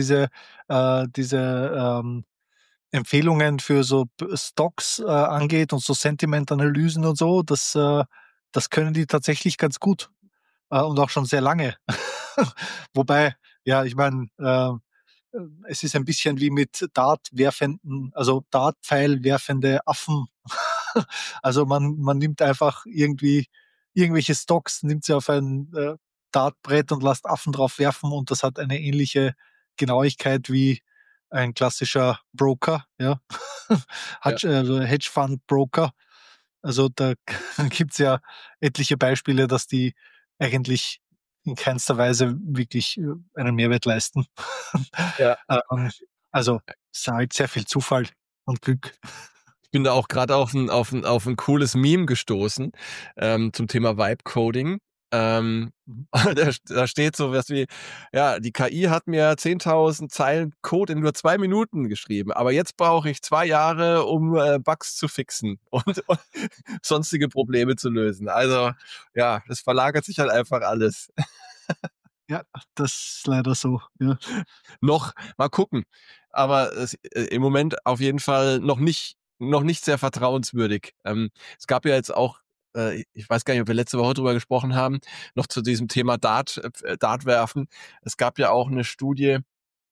S2: diese Empfehlungen für so Stocks angeht und so Sentiment-Analysen und so, das können die tatsächlich ganz gut und auch schon sehr lange. Wobei, ja, ich meine, es ist ein bisschen wie mit Dartpfeil werfende Affen. Also man nimmt einfach irgendwelche Stocks, nimmt sie auf ein Dartbrett und lässt Affen drauf werfen, und das hat eine ähnliche Genauigkeit wie ein klassischer Broker, ja.
S1: Ja.
S2: Also Hedgefonds-Broker. Also da gibt's ja etliche Beispiele, dass die eigentlich in keinster Weise wirklich einen Mehrwert leisten.
S1: Ja.
S2: Ähm, also es ist halt sehr viel Zufall und Glück.
S1: Ich bin da auch gerade auf ein cooles Meme gestoßen zum Thema Vibe-Coding.
S2: Mhm.
S1: Da steht so was wie, ja, die KI hat mir 10.000 Zeilen Code in nur 2 Minuten geschrieben, aber jetzt brauche ich 2 Jahre, um Bugs zu fixen und sonstige Probleme zu lösen. Also ja, das verlagert sich halt einfach alles.
S2: Ja, das ist leider so, ja.
S1: Noch, mal gucken. Aber im Moment auf jeden Fall noch nicht sehr vertrauenswürdig. Es gab ja jetzt auch, ich weiß gar nicht, ob wir letzte Woche drüber gesprochen haben, noch zu diesem Thema Dart werfen. Es gab ja auch eine Studie,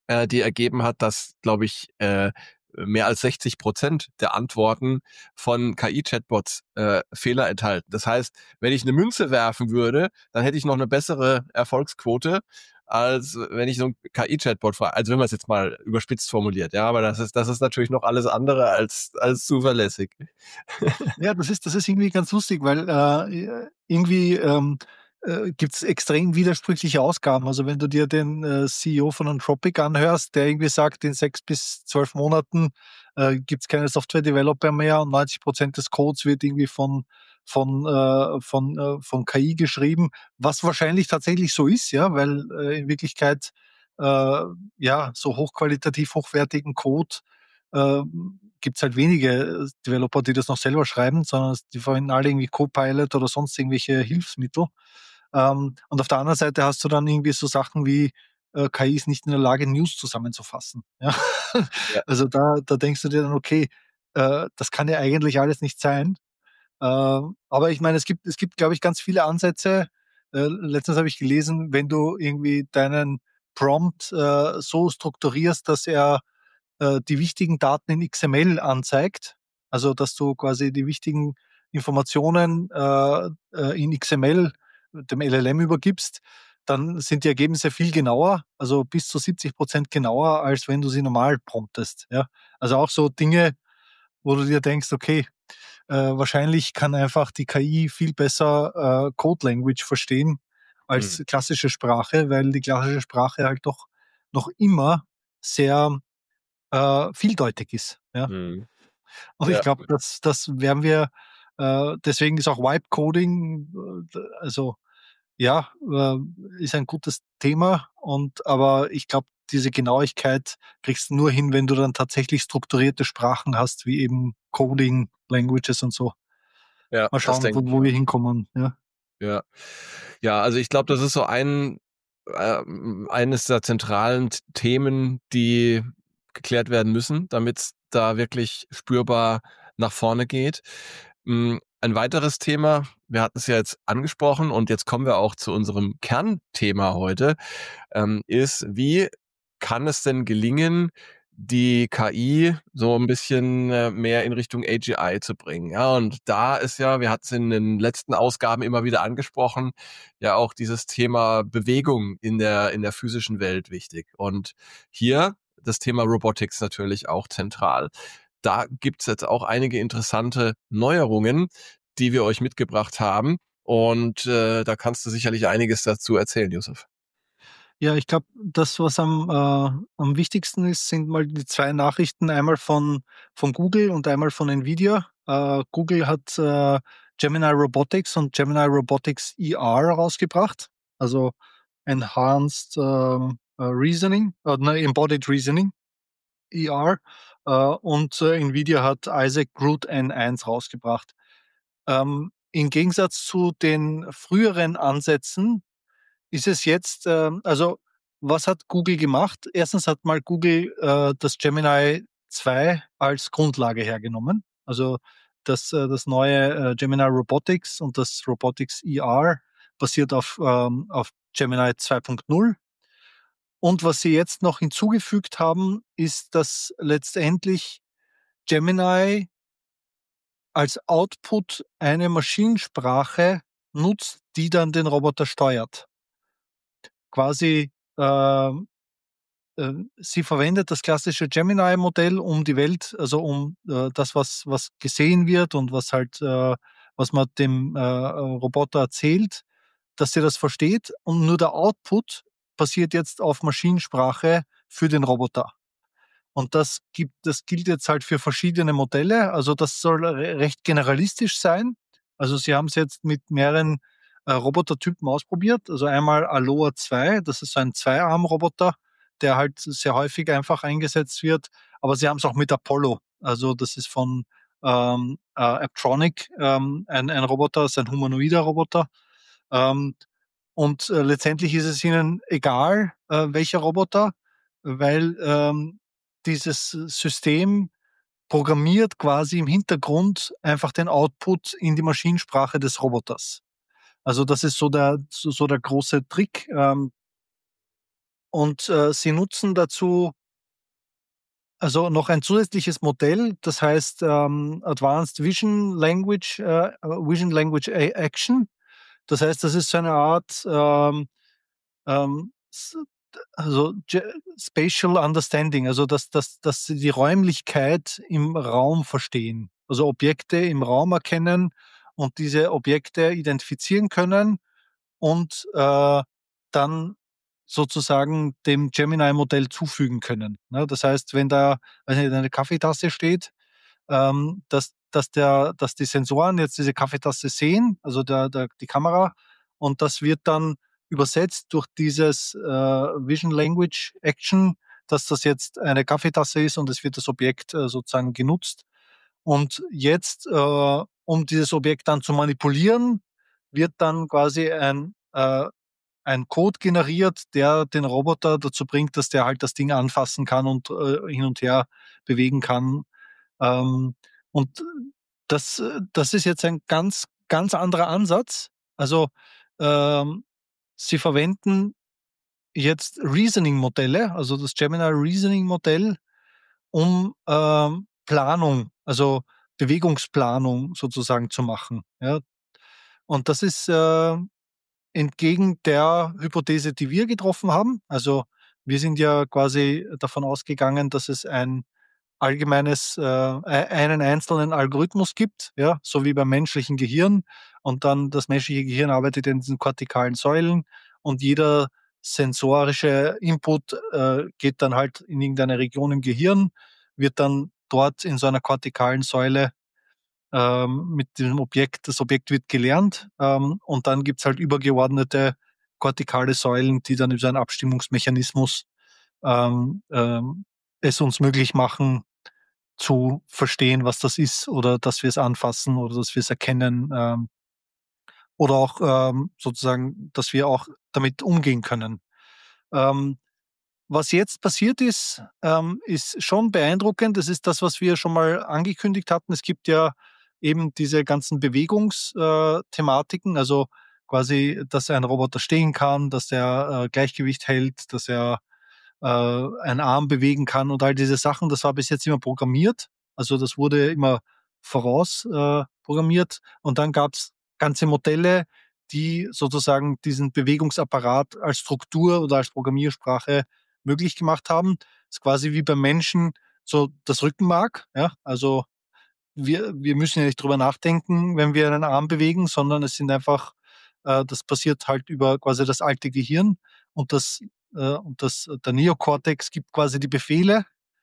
S1: die ergeben hat, dass, glaube ich, mehr als 60% der Antworten von KI-Chatbots Fehler enthalten. Das heißt, wenn ich eine Münze werfen würde, dann hätte ich noch eine bessere Erfolgsquote, als wenn ich so einen KI-Chatbot frage. Also wenn man es jetzt mal überspitzt formuliert, ja, aber das ist natürlich noch alles andere als zuverlässig.
S2: Ja, das ist irgendwie ganz lustig, weil irgendwie gibt es extrem widersprüchliche Ausgaben. Also wenn du dir den CEO von Anthropic anhörst, der irgendwie sagt, in 6 bis 12 Monaten gibt es keine Software-Developer mehr und 90% des Codes wird irgendwie von KI geschrieben, was wahrscheinlich tatsächlich so ist, ja, weil in Wirklichkeit ja so hochqualitativ hochwertigen Code äh, gibt es halt wenige Developer, die das noch selber schreiben, sondern die verwenden alle irgendwie Copilot oder sonst irgendwelche Hilfsmittel. Und auf der anderen Seite hast du dann irgendwie so Sachen wie KI ist nicht in der Lage, News zusammenzufassen. Ja?
S1: Ja.
S2: Also da denkst du dir dann, okay, das kann ja eigentlich alles nicht sein. Aber ich meine, es gibt, glaube ich, ganz viele Ansätze. Letztens habe ich gelesen, wenn du irgendwie deinen Prompt so strukturierst, dass er die wichtigen Daten in XML anzeigt, also dass du quasi die wichtigen Informationen in XML dem LLM übergibst, dann sind die Ergebnisse viel genauer, also bis zu 70% genauer, als wenn du sie normal promptest. Ja? Also auch so Dinge, wo du dir denkst, okay, wahrscheinlich kann einfach die KI viel besser Code Language verstehen
S1: Mhm.
S2: als klassische Sprache, weil die klassische Sprache halt doch noch immer sehr vieldeutig ist. Ja?
S1: Mhm.
S2: Und ich
S1: Ja.
S2: glaube, das werden wir, deswegen ist auch Vibe-Coding, also ja, ist ein gutes Thema aber ich glaube, diese Genauigkeit kriegst du nur hin, wenn du dann tatsächlich strukturierte Sprachen hast, wie eben Coding, Languages und so.
S1: Ja,
S2: Mal
S1: das
S2: schauen,
S1: denke ich
S2: wo wir
S1: auch.
S2: hinkommen, ja.
S1: Ja. Ja, also ich glaube, das ist so eines der zentralen Themen, die geklärt werden müssen, damit es da wirklich spürbar nach vorne geht. Ein weiteres Thema, wir hatten es ja jetzt angesprochen und jetzt kommen wir auch zu unserem Kernthema heute, ist, wie kann es denn gelingen, die KI so ein bisschen mehr in Richtung AGI zu bringen? Ja, und da ist ja, wir hatten es in den letzten Ausgaben immer wieder angesprochen, ja auch dieses Thema Bewegung in der physischen Welt wichtig. Und hier das Thema Robotics natürlich auch zentral. Da gibt's jetzt auch einige interessante Neuerungen, die wir euch mitgebracht haben. Und da kannst du sicherlich einiges dazu erzählen, Yusuf.
S2: Ja, ich glaube, das, was am wichtigsten ist, sind mal die zwei Nachrichten, einmal von Google und einmal von Nvidia. Google hat Gemini Robotics und Gemini Robotics ER rausgebracht, also Enhanced Reasoning, Embodied Reasoning, ER. Und Nvidia hat Isaac Groot N1 rausgebracht. Im Gegensatz zu den früheren Ansätzen ist es jetzt, also was hat Google gemacht? Erstens hat mal Google das Gemini 2 als Grundlage hergenommen. Also das neue Gemini Robotics und das Robotics ER basiert auf Gemini 2.0. Und was sie jetzt noch hinzugefügt haben, ist, dass letztendlich Gemini als Output eine Maschinensprache nutzt, die dann den Roboter steuert. Quasi sie verwendet das klassische Gemini-Modell, um die Welt, also um das, was gesehen wird und was man dem Roboter erzählt, dass sie das versteht und nur der Output passiert jetzt auf Maschinensprache für den Roboter. Und das gilt jetzt halt für verschiedene Modelle. Also das soll recht generalistisch sein. Also sie haben es jetzt mit mehreren Robotertypen ausprobiert. Also einmal Aloha 2, das ist so ein Zweiarm-Roboter, der halt sehr häufig einfach eingesetzt wird. Aber sie haben es auch mit Apollo. Also das ist von Apptronic, ein Roboter, ist ein humanoider Roboter. Ähm, und letztendlich ist es ihnen egal, welcher Roboter, weil dieses System programmiert quasi im Hintergrund einfach den Output in die Maschinensprache des Roboters. Also das ist so der große Trick. Und sie nutzen dazu also noch ein zusätzliches Modell, das heißt Advanced Vision Language Action. Das heißt, das ist so eine Art also Spatial Understanding, also dass sie die Räumlichkeit im Raum verstehen, also Objekte im Raum erkennen und diese Objekte identifizieren können und dann sozusagen dem Gemini-Modell zufügen können. Ne? Das heißt, wenn da weiß nicht, eine Kaffeetasse steht, dass die Sensoren jetzt diese Kaffeetasse sehen, also die Kamera, und das wird dann übersetzt durch dieses Vision Language Action, dass das jetzt eine Kaffeetasse ist und es wird das Objekt sozusagen genutzt. Und jetzt, um dieses Objekt dann zu manipulieren, wird dann quasi ein Code generiert, der den Roboter dazu bringt, dass der halt das Ding anfassen kann und hin und her bewegen kann. Ähm, und das ist jetzt ein ganz anderer Ansatz. Also ähm, sie verwenden jetzt Reasoning-Modelle, also das Gemini Reasoning-Modell, um Planung, also Bewegungsplanung sozusagen zu machen. Ja? Und das ist entgegen der Hypothese, die wir getroffen haben. Also wir sind ja quasi davon ausgegangen, dass es einen einzelnen Algorithmus gibt, ja, so wie beim menschlichen Gehirn. Und dann das menschliche Gehirn arbeitet in diesen kortikalen Säulen und jeder sensorische Input geht dann halt in irgendeine Region im Gehirn, wird dann dort in so einer kortikalen Säule mit dem Objekt, das Objekt wird gelernt und dann gibt's halt übergeordnete kortikale Säulen, die dann über einen Abstimmungsmechanismus ähm, ähm, es uns möglich machen, zu verstehen, was das ist oder dass wir es anfassen oder dass wir es erkennen oder auch sozusagen, dass wir auch damit umgehen können. Ähm, Was jetzt passiert ist schon beeindruckend. Das ist das, was wir schon mal angekündigt hatten. Es gibt ja eben diese ganzen Bewegungsthematiken, also quasi, dass ein Roboter stehen kann, dass er Gleichgewicht hält, dass er einen Arm bewegen kann und all diese Sachen. Das war bis jetzt immer programmiert. Also das wurde immer voraus programmiert. Und dann gab es ganze Modelle, die sozusagen diesen Bewegungsapparat als Struktur oder als Programmiersprache möglich gemacht haben. Das ist quasi wie beim Menschen so das Rückenmark. Ja? Also wir müssen ja nicht drüber nachdenken, wenn wir einen Arm bewegen, sondern es sind einfach, das passiert halt über quasi das alte Gehirn und der Neokortex gibt quasi die Befehle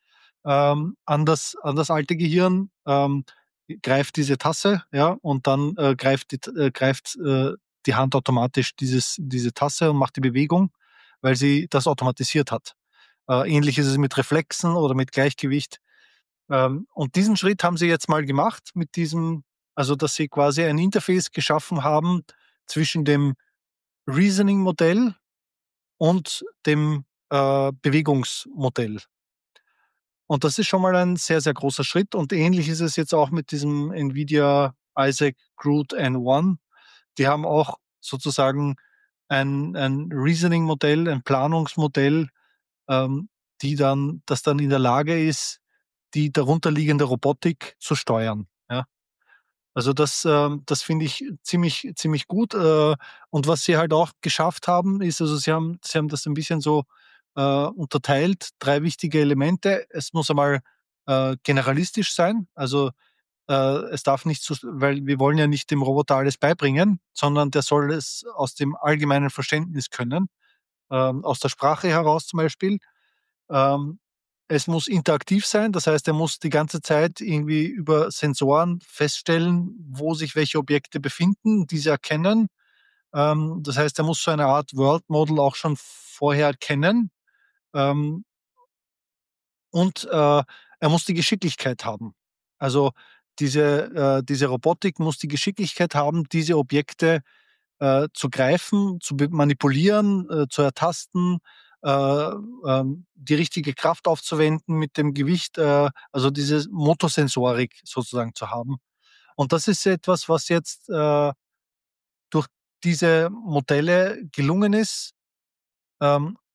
S2: an das alte Gehirn, greift diese Tasse, ja, und dann greift die Hand automatisch diese Tasse und macht die Bewegung, weil sie das automatisiert hat. Ähnlich ist es mit Reflexen oder mit Gleichgewicht. Und diesen Schritt haben sie jetzt mal gemacht mit also dass sie quasi ein Interface geschaffen haben zwischen dem Reasoning-Modell und dem Bewegungsmodell. Und das ist schon mal ein sehr, sehr großer Schritt. Und ähnlich ist es jetzt auch mit diesem NVIDIA Isaac GR00 N1. Die haben auch sozusagen ein Reasoning-Modell, ein Planungsmodell, ähm, das dann in der Lage ist, die darunterliegende Robotik zu steuern. Ja? Also das finde ich ziemlich gut. Und was sie halt auch geschafft haben, ist, also sie haben das ein bisschen so unterteilt, drei wichtige Elemente. Es muss einmal generalistisch sein, also es darf nicht so, weil wir wollen ja nicht dem Roboter alles beibringen, sondern der soll es aus dem allgemeinen Verständnis können, aus der Sprache heraus zum Beispiel. Ähm, Es muss interaktiv sein, das heißt, er muss die ganze Zeit irgendwie über Sensoren feststellen, wo sich welche Objekte befinden, diese erkennen. Das heißt, er muss so eine Art World Model auch schon vorher kennen. Ähm, und er muss die Geschicklichkeit haben. Also diese Robotik muss die Geschicklichkeit haben, diese Objekte zu greifen, zu manipulieren, zu ertasten, die richtige Kraft aufzuwenden mit dem Gewicht, also diese Motosensorik sozusagen zu haben. Und das ist etwas, was jetzt durch diese Modelle gelungen ist,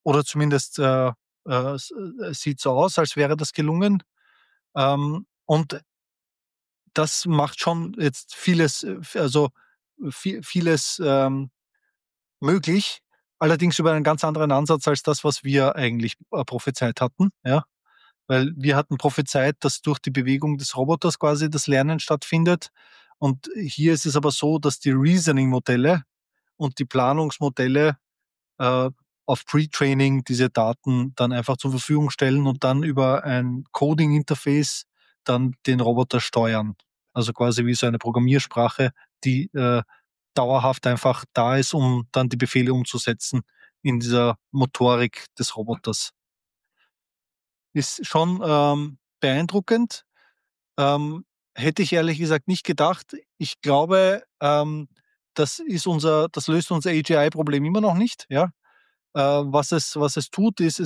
S2: oder zumindest sieht so aus, als wäre das gelungen. Und das macht schon jetzt vieles, vieles möglich, allerdings über einen ganz anderen Ansatz als das, was wir eigentlich prophezeit hatten. Ja? Weil wir hatten prophezeit, dass durch die Bewegung des Roboters quasi das Lernen stattfindet. Und hier ist es aber so, dass die Reasoning-Modelle und die Planungsmodelle äh, auf Pre-Training diese Daten dann einfach zur Verfügung stellen und dann über ein Coding-Interface dann den Roboter steuern. Also quasi wie so eine Programmiersprache, die dauerhaft einfach da ist, um dann die Befehle umzusetzen in dieser Motorik des Roboters. Ist schon beeindruckend. Hätte ich ehrlich gesagt nicht gedacht. Ich glaube, das löst unser AGI-Problem immer noch nicht. Ja? Was es tut, ist,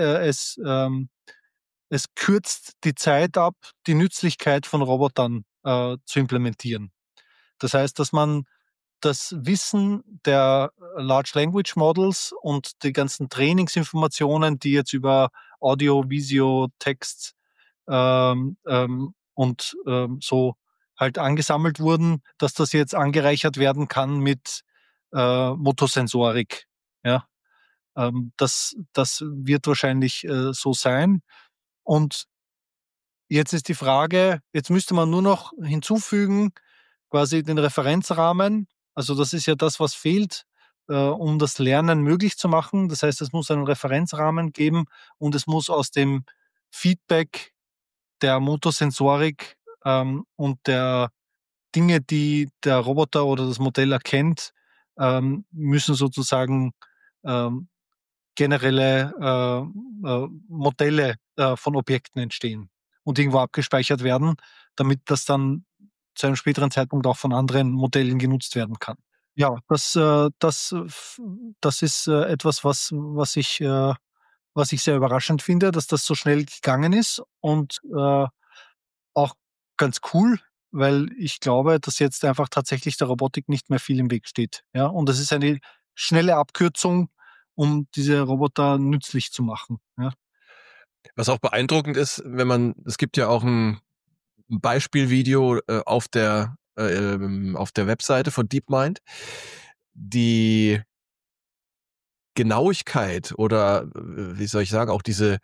S2: es kürzt die Zeit ab, die Nützlichkeit von Robotern zu implementieren. Das heißt, dass man das Wissen der Large Language Models und die ganzen Trainingsinformationen, die jetzt über Audio, Visio, Text so halt angesammelt wurden, dass das jetzt angereichert werden kann mit Motosensorik. Ja, das wird wahrscheinlich so sein. Und jetzt ist die Frage, jetzt müsste man nur noch hinzufügen, quasi den Referenzrahmen. Also das ist ja das, was fehlt, um das Lernen möglich zu machen. Das heißt, es muss einen Referenzrahmen geben und es muss aus dem Feedback der Motorsensorik und der Dinge, die der Roboter oder das Modell erkennt, müssen sozusagen ähm, generelle Modelle von Objekten entstehen und irgendwo abgespeichert werden, damit das dann zu einem späteren Zeitpunkt auch von anderen Modellen genutzt werden kann. Ja, das ist etwas, was ich sehr überraschend finde, dass das so schnell gegangen ist und auch ganz cool, weil ich glaube, dass jetzt einfach tatsächlich der Robotik nicht mehr viel im Weg steht. Ja, und das ist eine schnelle Abkürzung, um diese Roboter nützlich zu machen. Ja.
S1: Was auch beeindruckend ist, es gibt ja auch ein Beispielvideo auf der Webseite von DeepMind, die Genauigkeit oder wie soll ich sagen, auch diese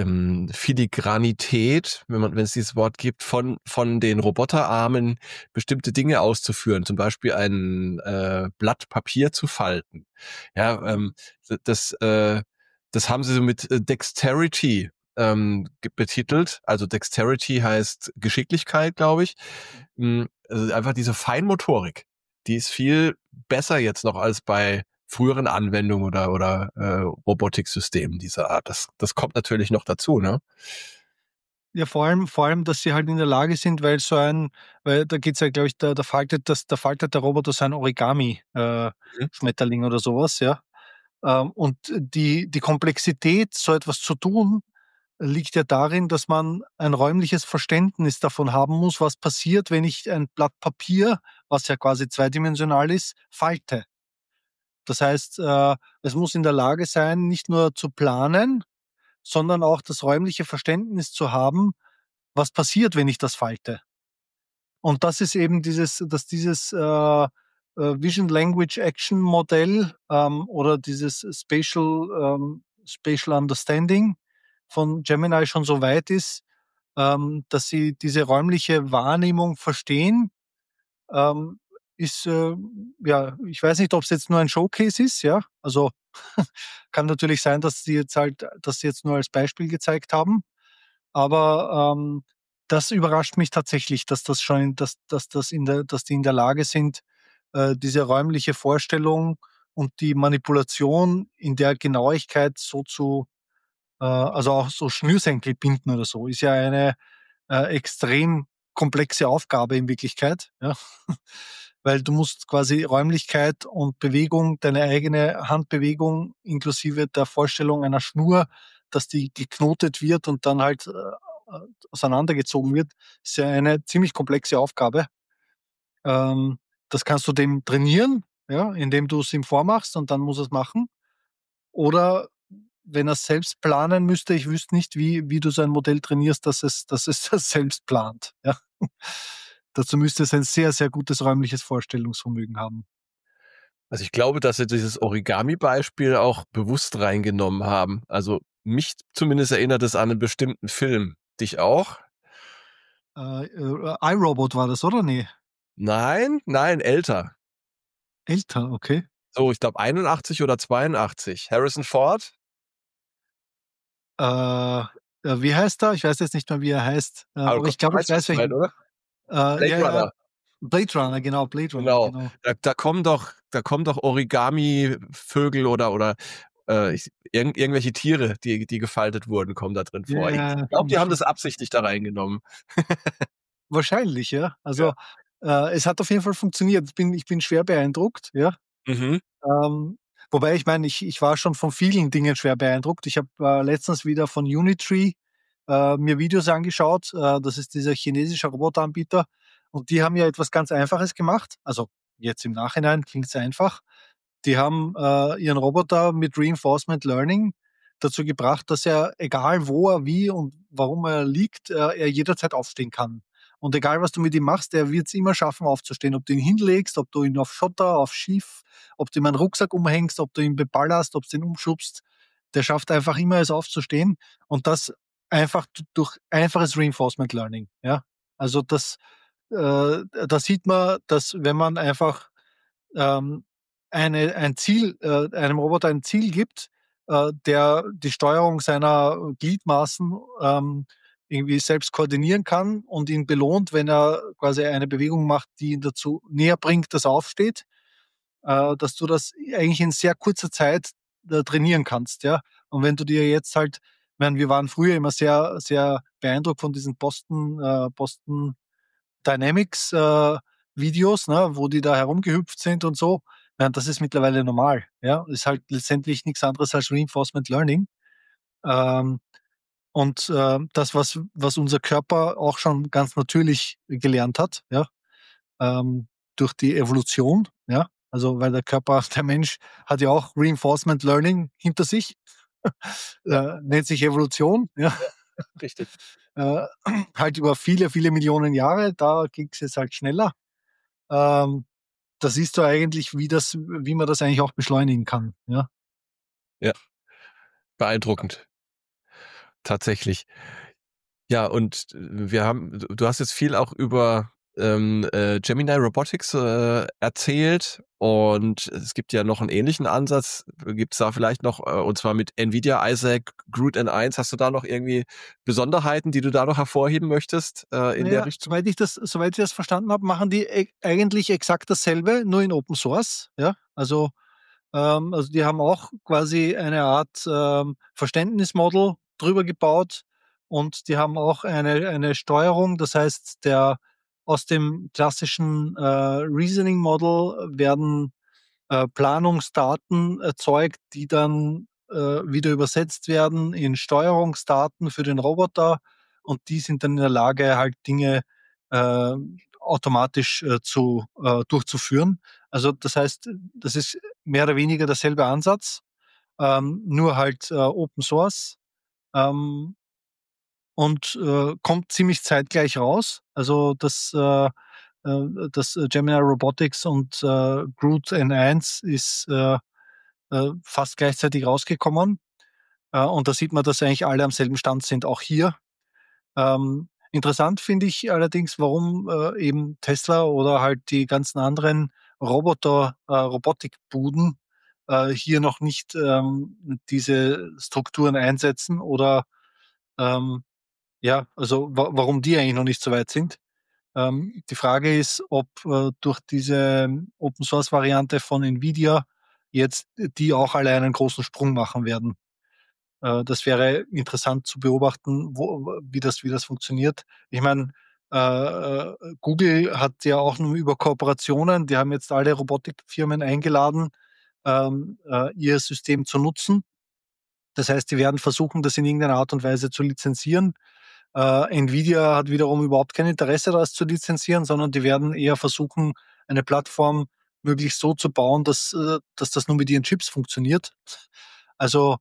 S1: Filigranität, wenn es dieses Wort gibt, von den Roboterarmen bestimmte Dinge auszuführen, zum Beispiel ein Blatt Papier zu falten. Ja, das, äh, das haben sie so mit Dexterity betitelt. Also Dexterity heißt Geschicklichkeit, glaube ich. Also einfach diese Feinmotorik, die ist viel besser jetzt noch als bei früheren Anwendungen oder Robotiksystemen dieser Art. Das kommt natürlich noch dazu, ne?
S2: Ja, vor allem, dass sie halt in der Lage sind, weil da geht's ja, glaube ich, da faltet der Roboter so ein Origami,
S1: Mhm.
S2: Schmetterling oder sowas, ja. Und die Komplexität, so etwas zu tun, liegt ja darin, dass man ein räumliches Verständnis davon haben muss, was passiert, wenn ich ein Blatt Papier, was ja quasi zweidimensional ist, falte. Das heißt, es muss in der Lage sein, nicht nur zu planen, sondern auch das räumliche Verständnis zu haben, was passiert, wenn ich das falte. Und das ist eben dieses Vision Language Action Modell oder dieses Spatial Understanding von Gemini schon so weit ist, dass sie diese räumliche Wahrnehmung verstehen, ähm, ist, ja, ich weiß nicht, ob es jetzt nur ein Showcase ist, ja. Also kann natürlich sein, dass sie jetzt nur als Beispiel gezeigt haben. Aber das überrascht mich tatsächlich, dass die in der Lage sind, diese räumliche Vorstellung und die Manipulation in der Genauigkeit also auch so Schnürsenkel binden oder so, ist ja eine extrem komplexe Aufgabe in Wirklichkeit, ja. Weil du musst quasi Räumlichkeit und Bewegung, deine eigene Handbewegung inklusive der Vorstellung einer Schnur, dass die geknotet wird und dann halt auseinandergezogen wird, ist ja eine ziemlich komplexe Aufgabe. Ähm, Das kannst du dem trainieren, ja, indem du es ihm vormachst und dann muss er es machen. Oder wenn er selbst planen müsste, ich wüsste nicht, wie du so ein Modell trainierst, dass es das selbst plant. Ja. Dazu müsste es ein sehr, sehr gutes räumliches Vorstellungsvermögen haben.
S1: Also ich glaube, dass sie dieses Origami-Beispiel auch bewusst reingenommen haben. Also mich zumindest erinnert es an einen bestimmten Film. Dich auch?
S2: iRobot war das, oder? Nee,
S1: Nein, nein, älter.
S2: älter, okay.
S1: So, ich glaube 81 oder 82. Harrison Ford?
S2: Wie heißt er? Ich weiß jetzt nicht mehr, wie er heißt.
S1: Aber
S2: Aber ich
S1: du
S2: glaube, ich
S1: weißt, was
S2: weiß
S1: ich meine,
S2: welchen.
S1: oder? Blade
S2: Ja, ja.
S1: Runner.
S2: Blade Runner, genau, Blade Runner,
S1: Genau.
S2: genau.
S1: Da kommen doch Origami-Vögel oder irgendwelche Tiere, die gefaltet wurden, kommen da drin
S2: Ja,
S1: vor. Ich
S2: ja,
S1: glaube, die haben das absichtlich da reingenommen.
S2: wahrscheinlich, ja.
S1: Ja.
S2: Also es hat auf jeden Fall funktioniert. Ich bin schwer beeindruckt, ja.
S1: Mhm.
S2: Ähm, wobei ich meine, ich war schon von vielen Dingen schwer beeindruckt. Ich habe letztens wieder von Unitree mir Videos angeschaut. Das ist dieser chinesische Roboteranbieter. Und die haben ja etwas ganz Einfaches gemacht. Also jetzt im Nachhinein klingt es einfach. Die haben ihren Roboter mit Reinforcement Learning dazu gebracht, dass er, egal wo er, wie und warum er liegt, er jederzeit aufstehen kann. Und egal, was du mit ihm machst, er wird es immer schaffen, aufzustehen. Ob du ihn hinlegst, ob du ihn auf Schotter, auf Schiff, ob du ihm einen Rucksack umhängst, ob du ihn beballerst, ob du ihn umschubst, der schafft einfach immer, es aufzustehen. Und das einfach durch einfaches Reinforcement Learning. Ja? Also da sieht man, dass wenn man einfach ähm, einem Roboter ein Ziel gibt, der die Steuerung seiner Gliedmaßen irgendwie selbst koordinieren kann und ihn belohnt, wenn er quasi eine Bewegung macht, die ihn dazu näher bringt, dass er aufsteht, dass du das eigentlich in sehr kurzer Zeit trainieren kannst, ja. Und wenn du dir jetzt halt, ich meine, wir waren früher immer sehr, sehr beeindruckt von diesen Boston Dynamics Videos, ne, wo die da herumgehüpft sind und so. Ja, das ist mittlerweile normal. Ja, ist halt letztendlich nichts anderes als Reinforcement Learning. Ähm, und das, was unser Körper auch schon ganz natürlich gelernt hat, ja, ähm, durch die Evolution, ja, also weil der Körper, der Mensch hat ja auch Reinforcement Learning hinter sich, nennt sich Evolution, ja,
S1: Ja, richtig.
S2: äh, halt über viele, viele Millionen Jahre, da ging es jetzt halt schneller. Ähm, da siehst du eigentlich, wie man das eigentlich auch beschleunigen kann. Ja,
S1: Ja, beeindruckend. Tatsächlich. Ja, und du hast jetzt viel auch über Gemini Robotics erzählt und es gibt ja noch einen ähnlichen Ansatz. Gibt es da vielleicht noch, und zwar mit NVIDIA Isaac Groot N1, hast du da noch irgendwie Besonderheiten, die du da noch hervorheben möchtest in der
S2: naja,
S1: Richtung?
S2: soweit ich das verstanden habe, machen die eigentlich exakt dasselbe, nur in Open Source. Ja, also die haben auch quasi eine Art Verständnismodell drüber gebaut und die haben auch eine Steuerung. Das heißt, aus dem klassischen Reasoning Model werden Planungsdaten erzeugt, die dann wieder übersetzt werden in Steuerungsdaten für den Roboter und die sind dann in der Lage, halt Dinge äh, automatisch durchzuführen. Also das heißt, das ist mehr oder weniger derselbe Ansatz, nur halt Open Source und kommt ziemlich zeitgleich raus. Also das Gemini Robotics und Groot N1 ist fast gleichzeitig rausgekommen. Und da sieht man, dass eigentlich alle am selben Stand sind, auch hier. Interessant finde ich allerdings, warum eben Tesla oder halt die ganzen anderen Robotikbuden hier noch nicht diese Strukturen einsetzen oder ähm, ja, also warum die eigentlich noch nicht so weit sind. Die Frage ist, ob durch diese Open Source Variante von Nvidia jetzt die auch alle einen großen Sprung machen werden. Das wäre interessant zu beobachten, wie das funktioniert. Ich meine, Google hat ja auch nur über Kooperationen, die haben jetzt alle Robotikfirmen eingeladen, ihr System zu nutzen. Das heißt, die werden versuchen, das in irgendeiner Art und Weise zu lizenzieren. Nvidia hat wiederum überhaupt kein Interesse, das zu lizenzieren, sondern die werden eher versuchen, eine Plattform möglichst so zu bauen, dass das nur mit ihren Chips funktioniert. Also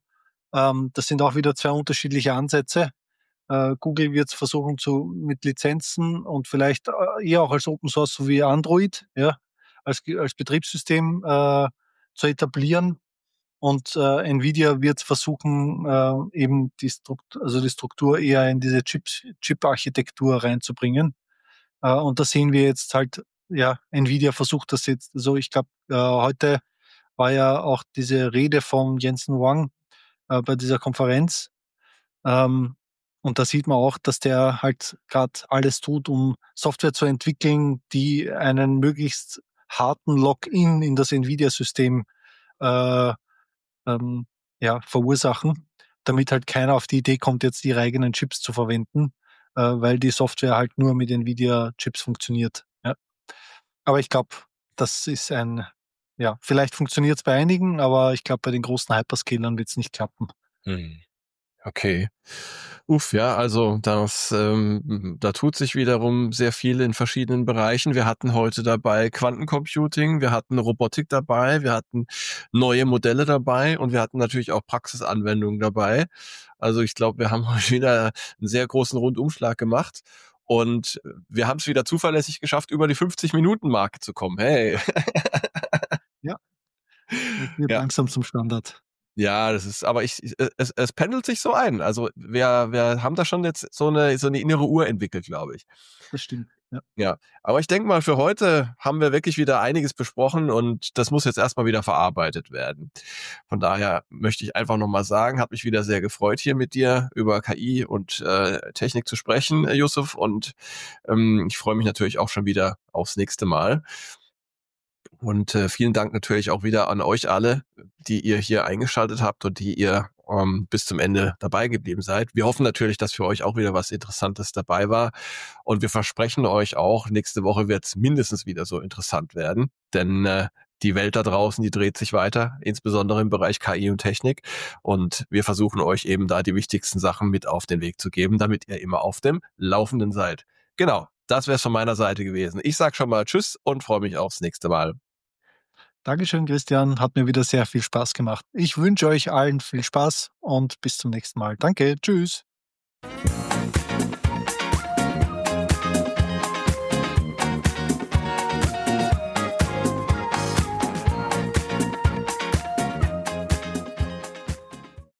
S2: Das sind auch wieder zwei unterschiedliche Ansätze. Google wird es versuchen mit Lizenzen und vielleicht eher auch als Open Source, so wie Android, ja, als Betriebssystem zu etablieren. Und Nvidia wird versuchen, eben die Struktur eher in diese Chip-Architektur reinzubringen. Und da sehen wir jetzt halt, ja, Nvidia versucht das jetzt. Also ich glaube, heute war ja auch diese Rede von Jensen Huang bei dieser Konferenz. Ähm, und da sieht man auch, dass der halt gerade alles tut, um Software zu entwickeln, die einen möglichst harten Login in das Nvidia-System äh, ähm, ja, verursachen, damit halt keiner auf die Idee kommt, jetzt ihre eigenen Chips zu verwenden, weil die Software halt nur mit Nvidia-Chips funktioniert. Ja. Aber ich glaube, das ist ja, vielleicht funktioniert es bei einigen, aber ich glaube, bei den großen Hyperscalern wird es nicht klappen.
S1: Hm. Okay. Ja, also da tut sich wiederum sehr viel in verschiedenen Bereichen. Wir hatten heute dabei Quantencomputing, wir hatten Robotik dabei, wir hatten neue Modelle dabei und wir hatten natürlich auch Praxisanwendungen dabei. Also ich glaube, wir haben heute wieder einen sehr großen Rundumschlag gemacht und wir haben es wieder zuverlässig geschafft, über die 50-Minuten-Marke zu kommen. Hey.
S2: Ja, es wird
S1: Ja.
S2: langsam zum Standard.
S1: Ja, es pendelt sich so ein. Also wir haben da schon jetzt so eine innere Uhr entwickelt, glaube ich.
S2: Das stimmt. Ja.
S1: Ja, aber ich denke mal, für heute haben wir wirklich wieder einiges besprochen und das muss jetzt erstmal wieder verarbeitet werden. Von daher möchte ich einfach nochmal sagen, hat mich wieder sehr gefreut, hier mit dir über KI und Technik zu sprechen, Yusuf. Und ich freue mich natürlich auch schon wieder aufs nächste Mal. Und vielen Dank natürlich auch wieder an euch alle, die ihr hier eingeschaltet habt und die ihr bis zum Ende dabei geblieben seid. Wir hoffen natürlich, dass für euch auch wieder was Interessantes dabei war. Und wir versprechen euch auch, nächste Woche wird es mindestens wieder so interessant werden. Denn die Welt da draußen, die dreht sich weiter, insbesondere im Bereich KI und Technik. Und wir versuchen euch eben da die wichtigsten Sachen mit auf den Weg zu geben, damit ihr immer auf dem Laufenden seid. Genau, das wäre es von meiner Seite gewesen. Ich sage schon mal Tschüss und freue mich aufs nächste Mal.
S2: Dankeschön, Christian. Hat mir wieder sehr viel Spaß gemacht. Ich wünsche euch allen viel Spaß und bis zum nächsten Mal. Danke. Tschüss.